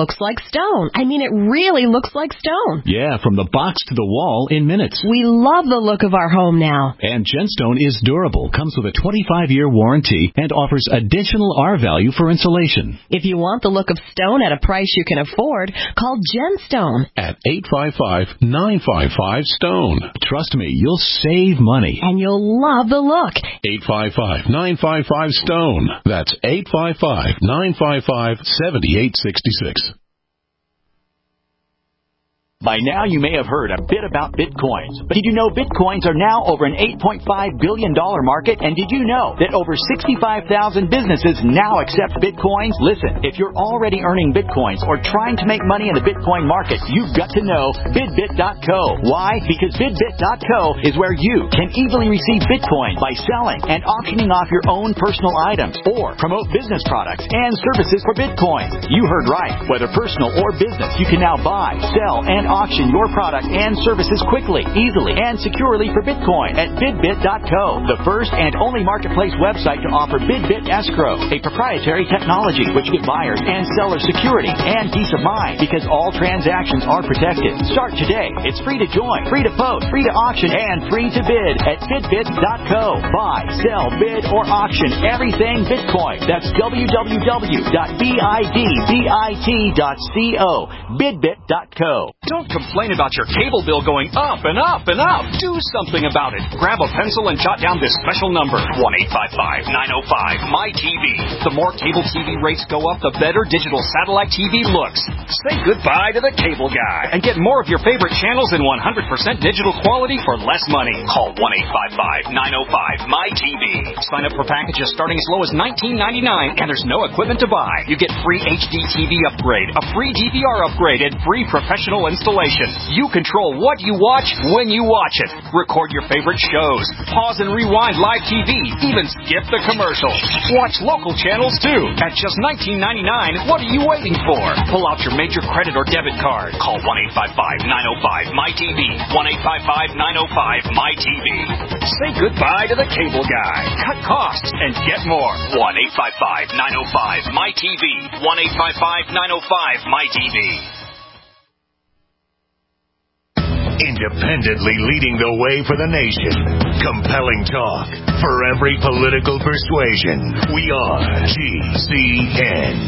stone. I mean, it really looks like stone. Yeah, from the box to the wall in minutes. We love the look of our home now. And Gemstone is durable, comes with a twenty-five year warranty, and offers additional R-value for insulation. If you want the look of stone at a price you can afford, call Gemstone at eight five five, nine five five, STONE. Trust me, you'll save money. And you'll love the look. eight five five, nine five five, STONE. That's eight five five, nine five five, seven eight six six. By now, you may have heard a bit about Bitcoins. But did you know Bitcoins are now over an eight point five billion dollars market? And did you know that over sixty-five thousand businesses now accept Bitcoins? Listen, if you're already earning Bitcoins or trying to make money in the Bitcoin market, you've got to know Bidbit dot co. Why? Because Bidbit dot co is where you can easily receive Bitcoin by selling and auctioning off your own personal items or promote business products and services for Bitcoin. You heard right. Whether personal or business, you can now buy, sell, and auction your product and services quickly, easily, and securely for Bitcoin at Bidbit dot co, the first and only marketplace website to offer Bidbit Escrow, a proprietary technology which gives buyers and sellers security and peace of mind because all transactions are protected. Start today. It's free to join, free to post, free to auction, and free to bid at Bidbit dot co. Buy, sell, bid, or auction everything Bitcoin. That's w w w dot bidbit dot co. Bidbit dot co. Don't complain about your cable bill going up and up and up. Do something about it. Grab a pencil and jot down this special number, one eight five five, nine oh five, M Y T V. The more cable T V rates go up, the better digital satellite T V looks. Say goodbye to the cable guy and get more of your favorite channels in one hundred percent digital quality for less money. Call one eight five five, nine oh five, M Y T V. Sign up for packages starting as low as nineteen ninety-nine, and there's no equipment to buy. You get free H D T V upgrade, a free D V R upgrade, and free professional installation. You control what you watch when you watch it. Record your favorite shows. Pause and rewind live T V. Even skip the commercials. Watch local channels too. At just nineteen ninety-nine, what are you waiting for? Pull out your major credit or debit card. Call one eight five five, nine oh five, M Y T V. one eight five five, nine oh five, M Y T V. Say goodbye to the cable guy. Cut costs and get more. one eight five five, nine oh five, M Y T V. one eight five five, nine oh five, M Y T V. Independently leading the way for the nation. Compelling talk for every political persuasion. We are G C N.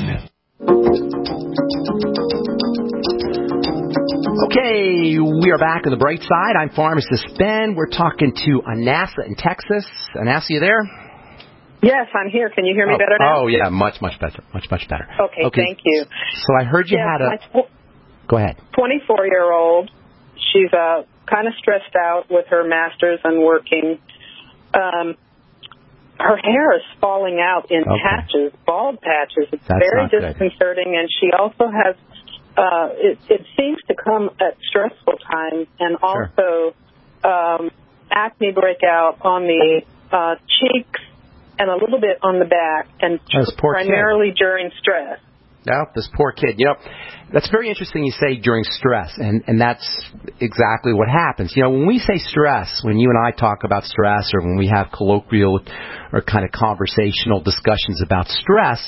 Okay, we are back on the bright side. I'm Pharmacist Ben. We're talking to Anassa in Texas. Anassa, you there? Yes, I'm here. Can you hear me oh, better now? Oh, yeah, much, much better. Much, much better. Okay, okay. Thank you. So I heard you yes, had a... My Go ahead. twenty-four-year-old. She's uh, kind of stressed out with her master's and working. Um, her hair is falling out in okay. patches, bald patches. It's That's very not good. disconcerting, and she also has, uh, it, it seems to come at stressful times, and also sure. um, acne breakout on the uh, cheeks and a little bit on the back, and primarily kid. during stress. No, this poor kid. You know, that's very interesting you say during stress, and, and that's exactly what happens. You know, when we say stress, when you and I talk about stress or when we have colloquial or kind of conversational discussions about stress,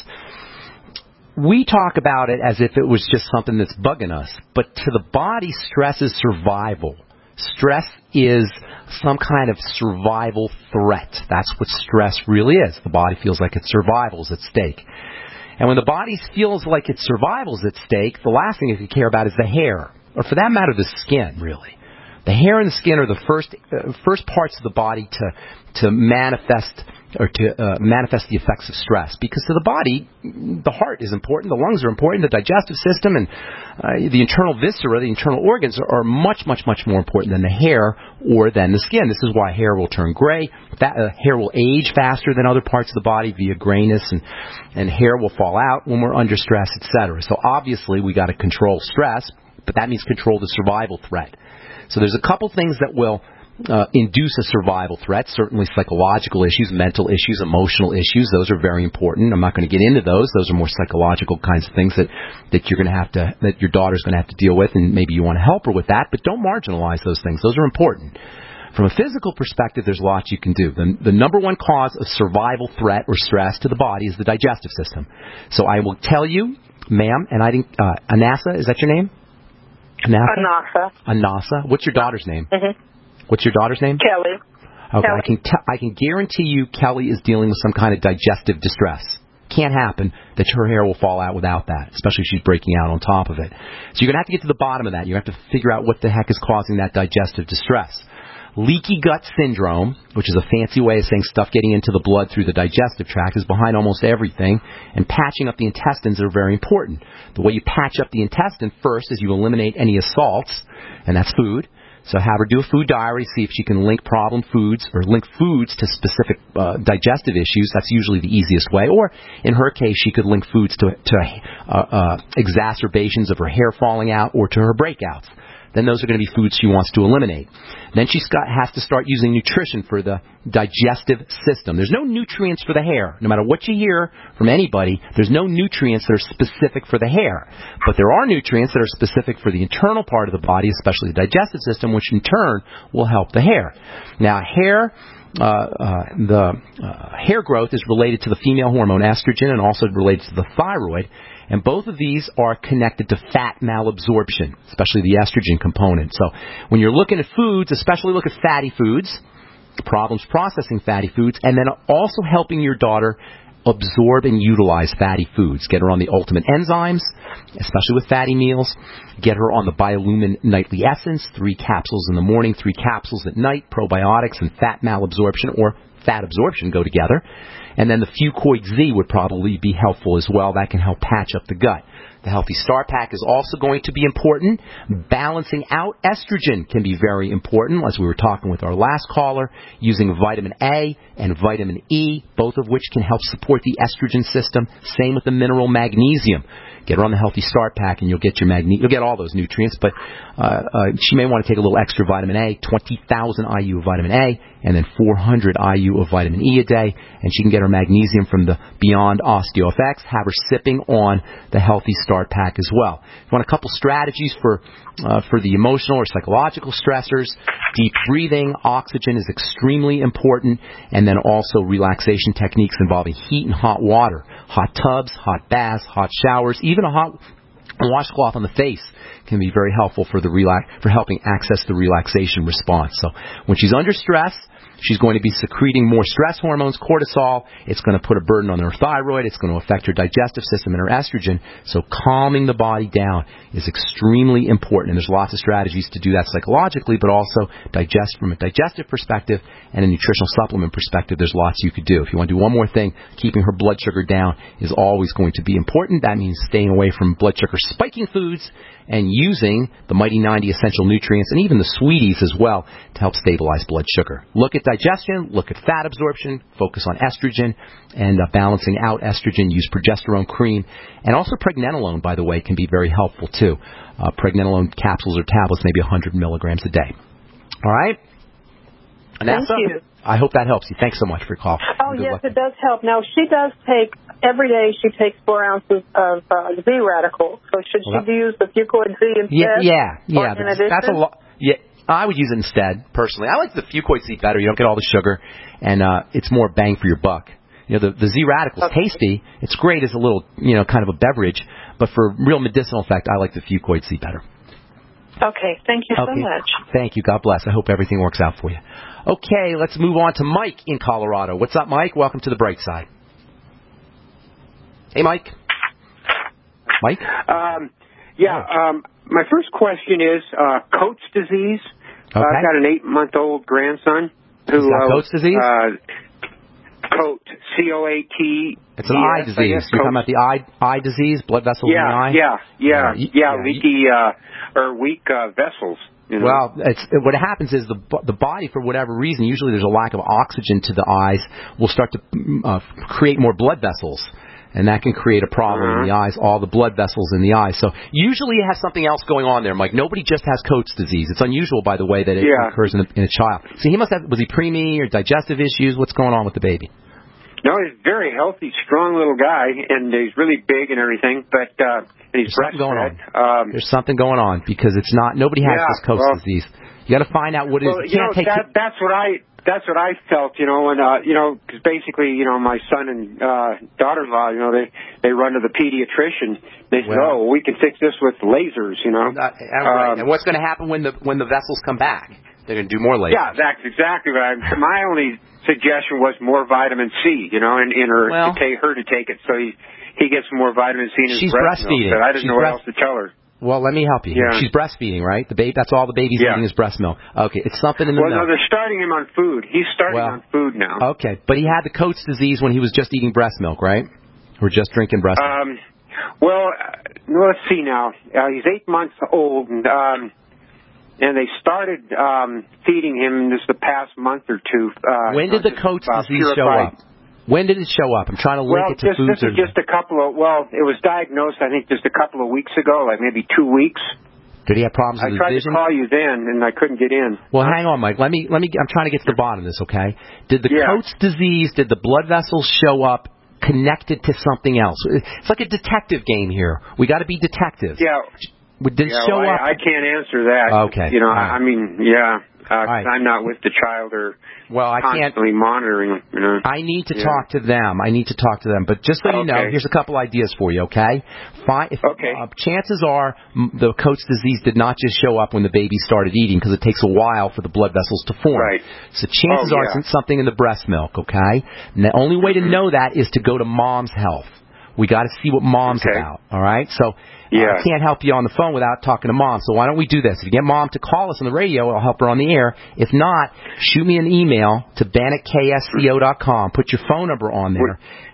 we talk about it as if it was just something that's bugging us. But to the body, stress is survival. Stress is some kind of survival threat. That's what stress really is. The body feels like its survival is at stake. And when the body feels like its survival is at stake, the last thing it can care about is the hair, or for that matter, the skin, really. The hair and the skin are the first uh, first parts of the body to to manifest or to uh, manifest the effects of stress. Because to the body, the heart is important, the lungs are important, the digestive system, and uh, the internal viscera, the internal organs are, are much, much, much more important than the hair or than the skin. This is why hair will turn gray. That uh, hair will age faster than other parts of the body via grayness, and and hair will fall out when we're under stress, et cetera. So obviously we got to control stress, but that means control the survival threat. So there's a couple things that will uh, induce a survival threat, certainly psychological issues, mental issues, emotional issues. Those are very important. I'm not going to get into those. Those are more psychological kinds of things that, that you're going to have to, that your daughter's going to have to deal with, and maybe you want to help her with that, but don't marginalize those things. Those are important. From a physical perspective, there's lots you can do. The, the number one cause of survival threat or stress to the body is the digestive system. So I will tell you, ma'am, and I didn't. Uh, Anasa, is that your name? Anasa. Anasa. What's your daughter's name? Mm-hmm. What's your daughter's name? Kelly. Okay, Kelly. I can t- I can guarantee you Kelly is dealing with some kind of digestive distress. Can't happen that her hair will fall out without that, especially if she's breaking out on top of it. So you're going to have to get to the bottom of that. You have to figure out what the heck is causing that digestive distress. Leaky gut syndrome, which is a fancy way of saying stuff getting into the blood through the digestive tract, is behind almost everything, and patching up the intestines are very important. The way you patch up the intestine first is you eliminate any assaults, and that's food. So have her do a food diary, see if she can link problem foods or link foods to specific uh, digestive issues. That's usually the easiest way. Or in her case, she could link foods to, to uh, uh, exacerbations of her hair falling out or to her breakouts. Then those are going to be foods she wants to eliminate. Then she has to start using nutrition for the digestive system. There's no nutrients for the hair. No matter what you hear from anybody, there's no nutrients that are specific for the hair. But there are nutrients that are specific for the internal part of the body, especially the digestive system, which in turn will help the hair. Now, hair... Uh, uh, the uh, hair growth is related to the female hormone estrogen and also related to the thyroid. And both of these are connected to fat malabsorption, especially the estrogen component. So when you're looking at foods, especially look at fatty foods, problems processing fatty foods, and then also helping your daughter absorb and utilize fatty foods. Get her on the ultimate enzymes, especially with fatty meals. Get her on the Biolumin Nightly Essence, three capsules in the morning, three capsules at night. Probiotics and fat malabsorption or fat absorption go together. And then the Fucoid Z would probably be helpful as well. That can help patch up the gut. The Healthy Start Pack is also going to be important. Balancing out estrogen can be very important, as we were talking with our last caller, using vitamin A and vitamin E, both of which can help support the estrogen system. Same with the mineral magnesium. Get her on the Healthy Start Pack, and you'll get your magne- you'll get all those nutrients. But uh, uh, she may want to take a little extra vitamin A, twenty thousand I U of vitamin A, and then four hundred I U of vitamin E a day. And she can get her magnesium from the Beyond OsteoFX. Have her sipping on the Healthy Start Pack as well. If you want a couple strategies for uh, for the emotional or psychological stressors, deep breathing, oxygen is extremely important, and then also relaxation techniques involving heat and hot water, hot tubs, hot baths, hot showers, even a hot washcloth on the face can be very helpful for the relax for helping access the relaxation response. So when she's under stress, she's going to be secreting more stress hormones, cortisol. It's going to put a burden on her thyroid. It's going to affect her digestive system and her estrogen. So calming the body down is extremely important. And there's lots of strategies to do that psychologically, but also digest from a digestive perspective and a nutritional supplement perspective. There's lots you could do. If you want to do one more thing, keeping her blood sugar down is always going to be important. That means staying away from blood sugar spiking foods and using the Mighty ninety essential nutrients and even the sweeties as well to help stabilize blood sugar. Look at digestion, look at fat absorption, focus on estrogen, and uh, balancing out estrogen. Use progesterone cream. And also pregnenolone, by the way, can be very helpful too. Uh, pregnenolone capsules or tablets, maybe one hundred milligrams a day. All right? Thank Anasa, you. I hope that helps you. Thanks so much for your call. Oh, yes, luck. It does help. Now, she does take, every day she takes four ounces of uh, Z radical. So should well, she use the Fucoid Z instead? Yeah, yeah. yeah in that's, addition? That's a lot. Yeah, I would use it instead, personally. I like the Fucoid Z better. You don't get all the sugar, and uh, it's more bang for your buck. You know, the, the Z Radical is okay. tasty. It's great as a little, you know, kind of a beverage, but for real medicinal effect, I like the Fucoid Z better. Okay, thank you okay. so much. Thank you. God bless. I hope everything works out for you. Okay, let's move on to Mike in Colorado. What's up, Mike? Welcome to the bright side. Hey, Mike. Mike? Um, yeah, um, my first question is uh, Coates disease. Okay. Uh, I've got an eight-month-old grandson who... Is that uh, Coates disease? Uh, Coat, C O A T. It's an eye disease. You're talking about the eye eye disease, blood vessels yeah, in the eye? Yeah, yeah, yeah, yeah, yeah leaky uh, or weak uh, vessels. You know? Well, it's, what happens is the the body, for whatever reason, usually there's a lack of oxygen to the eyes, will start to uh, create more blood vessels. And that can create a problem uh-huh. in the eyes, all the blood vessels in the eyes. So usually it has something else going on there, Mike. Nobody just has Coates disease. It's unusual, by the way, that it yeah. occurs in a, in a child. So he must have, was he preemie or digestive issues? What's going on with the baby? No, he's a very healthy, strong little guy, and he's really big and everything, but uh, and he's There's something going breastfed. on. Um, There's something going on because it's not, nobody has yeah, this Coates well, disease. You got to find out what it well, is. You, you know, can't take that, that's what I that's what I felt, you know, and uh, you know, because basically, you know, my son and uh, daughter-in-law, you know, they they run to the pediatrician. They say, well, oh, we can fix this with lasers, you know. Not, right. um, and what's going to happen when the when the vessels come back? They're going to do more lasers. Yeah, that's exactly right. My only suggestion was more vitamin C, you know, and, and her well, to take her to take it so he he gets more vitamin C in his she's breast breastfeeding. milk. I didn't she's know what breast- else to tell her. Well, let me help you. Yeah. She's breastfeeding, right? The baby. That's all the baby's yeah. eating is breast milk. Okay, it's something in the well, milk. Well, no, they're starting him on food. He's starting well, on food now. Okay, but he had the Coates disease when he was just eating breast milk, right? Or just drinking breast milk? Um, well, uh, let's see now. Uh, he's eight months old, and, um, and they started um, feeding him this the past month or two. Uh, when did the Coates uh, disease show up? When did it show up? I'm trying to link well, it to this, food. This is just a couple of, well, it was diagnosed, I think, just a couple of weeks ago, like maybe two weeks. Did he have problems with I tried his vision? to call you then, and I couldn't get in. Well, hang on, Mike. Let me, let me, I'm trying to get to the bottom of this, okay? Did the yeah. Coates disease, did the blood vessels show up connected to something else? It's like a detective game here. We got to be detectives. Yeah. Did it yeah, show well, up? I, I can't answer that. Okay. You know, right. I mean, yeah. Uh, right. I'm not with the child or well, I constantly can't, monitoring. You know. I need to yeah. talk to them. I need to talk to them. But just so you okay. know, here's a couple ideas for you, okay? Fine. If, okay. Uh, chances are the Coates disease did not just show up when the baby started eating because it takes a while for the blood vessels to form. Right. So chances oh, are yeah. it's something in the breast milk, okay? And the only way to know that is to go to Mom's Health. We got to see what Mom's okay. about, all right? So yeah. I can't help you on the phone without talking to Mom. So why don't we do this? If you get Mom to call us on the radio, I'll help her on the air. If not, shoot me an email to ben at k s c o dot com. Put your phone number on there.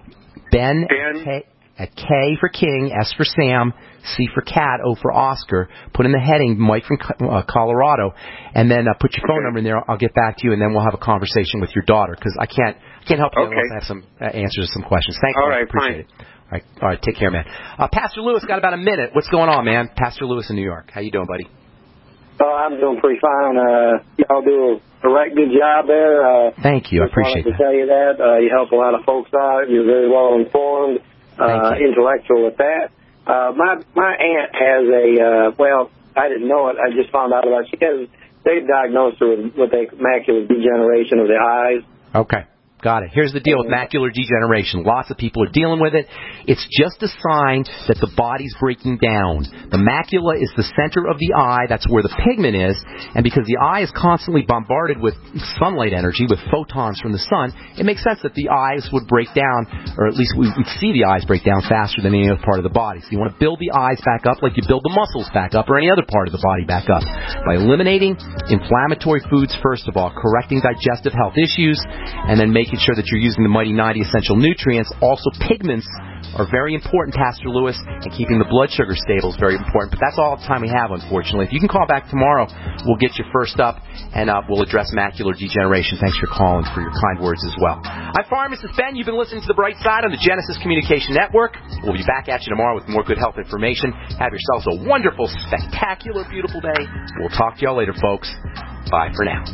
Ben, ben? K, at K for King, S for Sam, C for Cat, O for Oscar. Put in the heading, Mike from uh, Colorado, and then uh, put your phone okay. number in there. I'll get back to you, and then we'll have a conversation with your daughter because I can't can't help you okay. unless I have some uh, answers to some questions. Thank you. All right, appreciate fine. it. All right, all right, take care, man. Uh, Pastor Lewis, got about a minute. What's going on, man? Pastor Lewis in New York. How you doing, buddy? Oh, I'm doing pretty fine. Uh, y'all do a right good job there. Uh, Thank you. I appreciate that. I wanted to tell you that. Uh, you help a lot of folks out. You're very well informed, uh, intellectual with that. Uh, my my aunt has a, uh, well, I didn't know it. I just found out about it. She has, they diagnosed her with what they macular degeneration of the eyes. Okay. Got it. Here's the deal with macular degeneration. Lots of people are dealing with it. It's just a sign that the body's breaking down. The macula is the center of the eye. That's where the pigment is. And because the eye is constantly bombarded with sunlight energy, with photons from the sun, it makes sense that the eyes would break down, or at least we would see the eyes break down faster than any other part of the body. So you want to build the eyes back up like you build the muscles back up or any other part of the body back up. By eliminating inflammatory foods, first of all, correcting digestive health issues, and then making sure that you're using the Mighty ninety essential nutrients. Also, pigments are very important, Pastor Lewis, and keeping the blood sugar stable is very important. But that's all the time we have, unfortunately. If you can call back tomorrow, we'll get you first up, and uh, we'll address macular degeneration. Thanks for calling, for your kind words as well. I'm Pharmacist Ben. You've been listening to The Bright Side on the Genesis Communication Network. We'll be back at you tomorrow with more good health information. Have yourselves a wonderful, spectacular, beautiful day. We'll talk to y'all later, folks. Bye for now.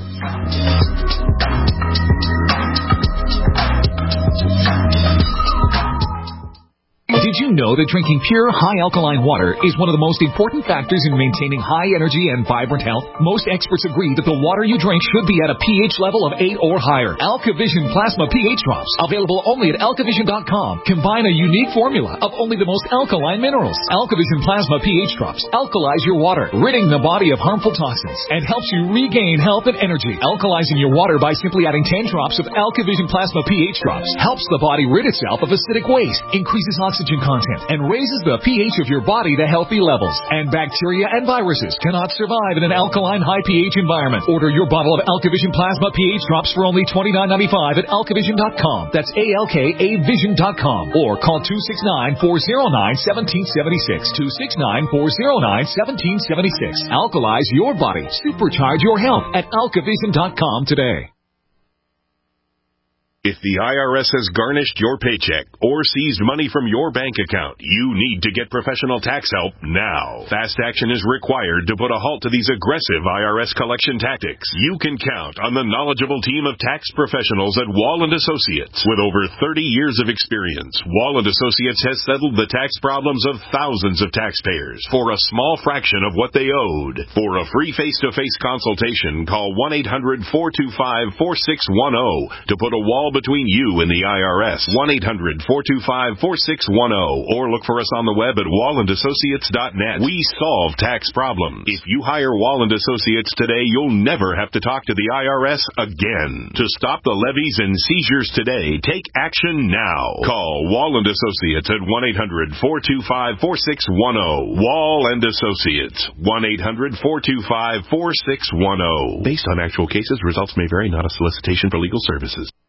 Did you know that drinking pure, high alkaline water is one of the most important factors in maintaining high energy and vibrant health? Most experts agree that the water you drink should be at a pH level of eight or higher. AlkaVision Plasma pH Drops, available only at alkavision dot com, combine a unique formula of only the most alkaline minerals. AlkaVision Plasma pH Drops alkalize your water, ridding the body of harmful toxins, and helps you regain health and energy. Alkalizing your water by simply adding ten drops of AlkaVision Plasma pH Drops helps the body rid itself of acidic waste, increases oxygen content, and raises the pH of your body to healthy levels. And bacteria and viruses cannot survive in an alkaline high pH environment. Order your bottle of AlkaVision Plasma pH Drops for only twenty-nine ninety-five at alkavision dot com. That's A L K A vision dot com. Or call two six nine, four oh nine, one seven seven six. two six nine, four oh nine, one seven seven six. Alkalize your body. Supercharge your health at alkavision dot com today. If the I R S has garnished your paycheck or seized money from your bank account, you need to get professional tax help now. Fast action is required to put a halt to these aggressive I R S collection tactics. You can count on the knowledgeable team of tax professionals at Wall and Associates. With over thirty years of experience, Wall and Associates has settled the tax problems of thousands of taxpayers for a small fraction of what they owed. For a free face-to-face consultation, call one eight hundred, four two five, four six one zero to put a wall between you and the I R S. one eight hundred, four two five, four six one zero or look for us on the web at wall and associates dot net. We solve tax problems. If you hire Wall and Associates today, you'll never have to talk to the I R S again. To stop the levies and seizures today, take action now. Call Wall and Associates at one eight hundred, four two five, four six one zero. Wall and Associates, one eight hundred, four two five, four six one zero. Based on actual cases, results may vary, not a solicitation for legal services.